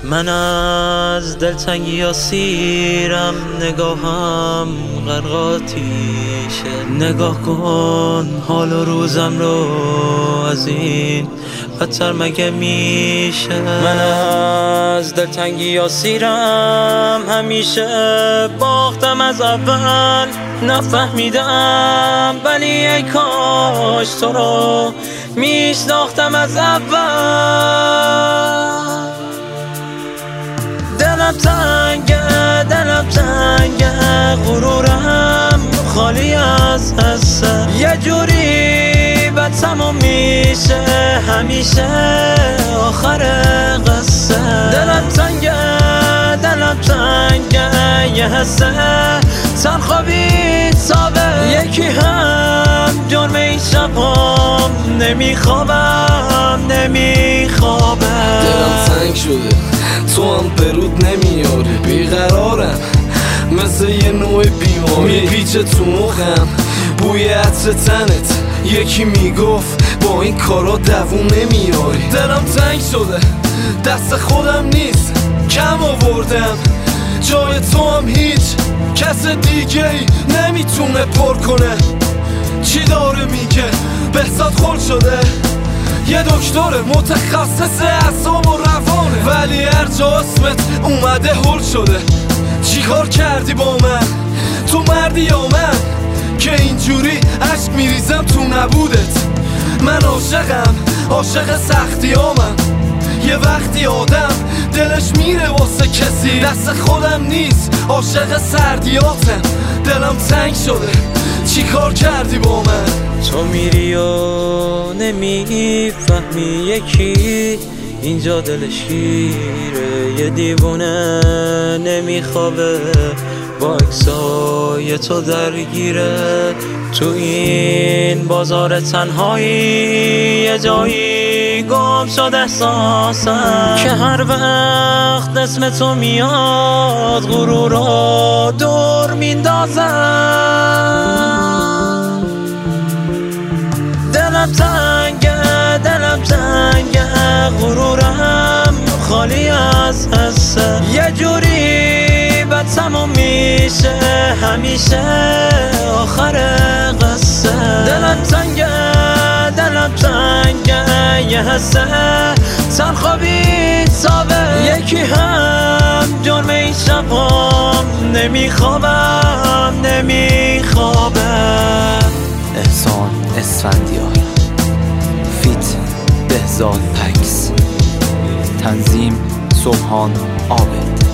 من از دلتنگی ها سیرم، نگاهم غرق آتیشه. نگاه کن حال و روزم رو، از این بدتر مگه میشه؟ من از دلتنگی ها سیرم، همیشه باختم از اول. نفهمیدم ولی ای کاش تو رو میشناختم از اول. دلم تنگه غرورم خالی از حسه. یه جوری به تموم میشه همیشه آخر قصه. دلم تنگه یه حسه تنخوابی تابه. یکی هم جرم این شبام نمیخوابم. دلم تنگ شده تو هم برود نمیاری. بیقرارم مثل یه نوع بیماری، میپیچه تو مخم بوی عطر تنت. یکی میگفت با این کارا دووم نمیاری. دلم تنگ شده دست خودم نیست کم آوردم. جای تو هم هیچ کس دیگه ای نمیتونه پر کنه. چی داره میگه بهزاد خل شده؟ یه دکتر متخصص اعصاب و روانه، ولی هر جا اسمت اومده هل شده. چی کار کردی با من؟ تو مردی یا من که اینجوری عشق میریزم تو نبودت؟ من عاشق سختیامم. یه وقتی آدم دلش میره واسه کسی، دست خودم نیست عاشق سردیاتم. دلم تنگ شده چی کار کردی با من؟ تو میری و نمیفهمی یکی اینجا دلش گیره. یه دیوونه نمیخوابه با اکسای تو درگیره. تو این بازار تنهایی یه جایی گم شد احساسم که هر وقت اسم تو میاد غرور رو دور میندازم. دلم تنگه غرورم خالی از حسه. یه جوری به تموم میشه همیشه آخر قصه. دلم تنگه یه حسه تنخوابی تابه. یکی هم جرم این شبام نمیخوابم. احسان اسفندیار، فیت بهزاد پکس، تنظیم سبحان عابد.